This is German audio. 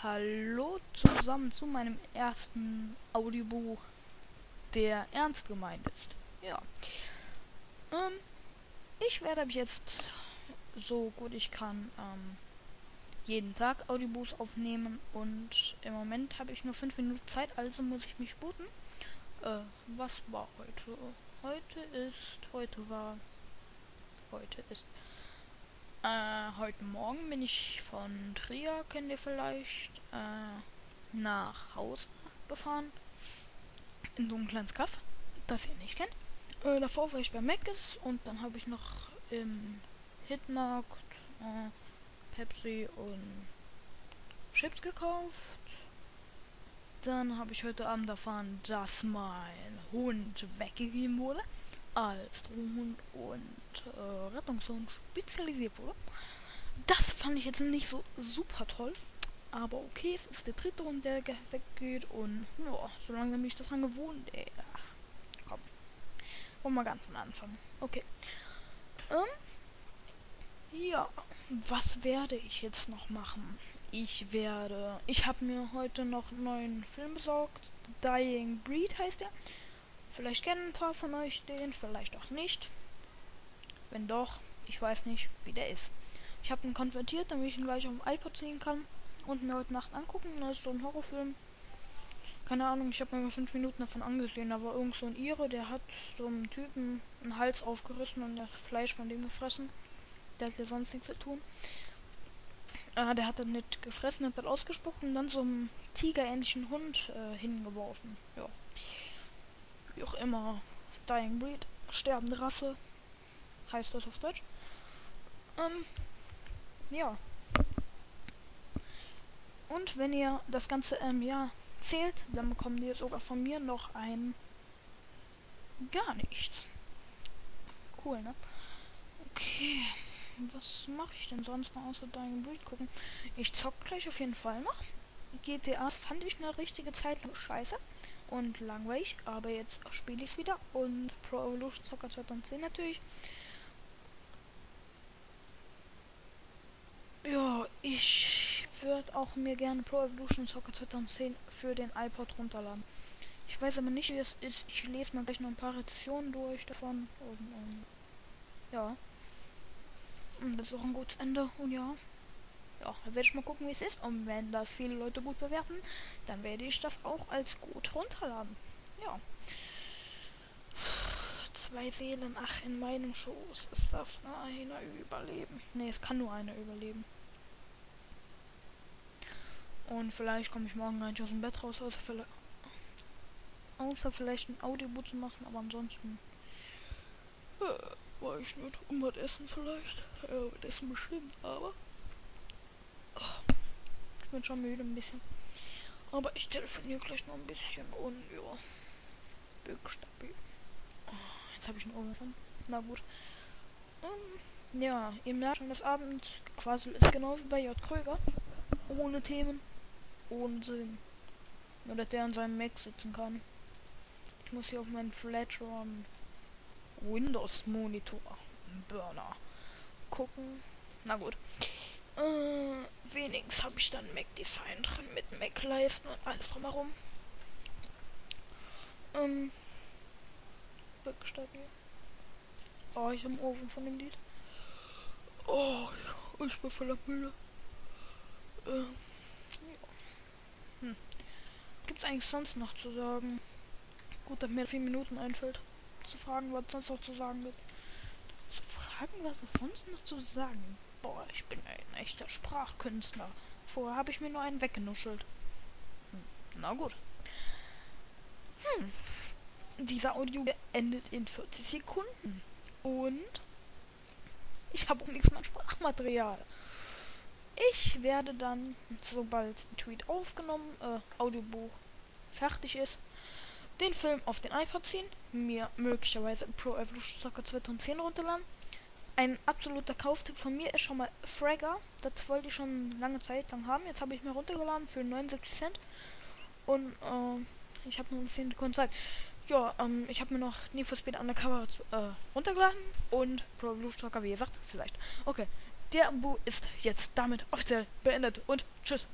Hallo zusammen zu meinem ersten Audiobuch, der ernst gemeint ist. Ja. Ähm, Ich werde ab jetzt so gut ich kann jeden Tag Audiobuchs aufnehmen und im Moment habe ich nur 5 Minuten Zeit, also muss ich mich sputen. Was war heute? Heute Morgen bin ich von Trier, kennt ihr vielleicht, nach Hause gefahren. In so ein kleines Kaff, das ihr nicht kennt. Davor war ich bei Mc's und dann habe ich noch im Hitmarkt Pepsi und Chips gekauft. Dann habe ich heute Abend erfahren, dass mein Hund weggegeben wurde, als Drohhund und Rettungshund spezialisiert wurde. Das fand ich jetzt nicht so super toll. Aber okay, es ist der dritte Hund, der weggeht und ja, solange mich das dran gewohnt, ey. Komm, wollen wir ganz von Anfang. Okay. Ja, was werde ich jetzt noch machen? Ich habe mir heute noch einen neuen Film besorgt. Dying Breed heißt er. Vielleicht kennen ein paar von euch den, vielleicht auch nicht. Wenn doch, ich weiß nicht, wie der ist. Ich habe ihn konvertiert, damit ich ihn gleich auf dem iPod ziehen kann und mir heute Nacht angucken. Das ist so ein Horrorfilm. Keine Ahnung, ich habe mir mal 5 Minuten davon angesehen. Da war irgend so ein Ire, der hat so einem Typen einen Hals aufgerissen und das Fleisch von dem gefressen. Der hat ja sonst nichts zu tun. Der hat dann nicht gefressen, hat dann ausgespuckt und dann so einen tigerähnlichen Hund hingeworfen. Ja. Wie auch immer. Dying Breed, sterbende Rasse, heißt das auf Deutsch. Ja. Und wenn ihr das Ganze zählt, dann bekommt ihr sogar von mir noch ein gar nichts. Cool, ne? Okay. Was mache ich denn sonst noch außer Dying Breed gucken? Ich zock gleich auf jeden Fall noch. GTA fand ich eine richtige Zeit lang scheiße und langweilig, aber jetzt spiele ich es wieder. Und Pro Evolution Soccer 2010 natürlich. Ja, ich würde auch mir gerne Pro Evolution Soccer 2010 für den iPod runterladen. Ich weiß aber nicht, wie es ist. Ich lese mal gleich noch ein paar Rezensionen durch davon. Und ja. Und das ist auch ein gutes Ende. Und ja. Ja, dann werde ich mal gucken, wie es ist. Und wenn das viele Leute gut bewerten, dann werde ich das auch als gut runterladen. Ja. 2 Seelen, ach, in meinem Schoß. Es darf nur einer überleben. Ne, es kann nur einer überleben. Und vielleicht komme ich morgen gar nicht aus dem Bett raus, außer vielleicht ein Audiobook zu machen, aber ansonsten war ich nicht. Und was essen vielleicht. Ja, was essen bestimmt, aber ich bin schon müde ein bisschen. Aber ich telefoniere gleich noch ein bisschen und ja, bin stabil. Jetzt habe ich einen Ohren. Na gut. Ja, ihr merkt schon, das Abendquassel ist genauso bei J. Kröger. Ohne Themen, ohne Sinn. Nur, dass der an seinem Mac sitzen kann. Ich muss hier auf meinen Flatron Windows Monitor Burner gucken. Na gut. Wenigstens habe ich dann Mac Design drin mit Mac Leisten und alles drumherum. Wirklich stabil. Oh, ich habe einen Ofen von dem Lied. Oh, ich bin voller Mülle. Ja. Gibt's eigentlich sonst noch zu sagen? Gut, dass mir 4 Minuten einfällt. Zu fragen, was sonst noch zu sagen gibt. Zu fragen, was es sonst noch zu sagen. Boah, ich bin ein echter Sprachkünstler. Vorher habe ich mir nur einen weggenuschelt. Na gut. Dieser Audio endet in 40 Sekunden. Und ich habe auch nichts mehr Sprachmaterial. Ich werde dann, sobald ein Tweet aufgenommen, Audiobuch fertig ist, den Film auf den iPod ziehen, mir möglicherweise Pro Evolution Soccer 2010 runterladen. Ein absoluter Kauftipp von mir ist schon mal Fragger. Das wollte ich schon lange Zeit lang haben. Jetzt habe ich mir runtergeladen für 79 Cent. Und ich habe nur 10 Sekunden Zeit. Ja, ich habe mir noch Need for Speed Undercover runtergeladen. Und Pro Evolution Soccer, wie gesagt, vielleicht. Okay, der Bu ist jetzt damit offiziell beendet. Und tschüss.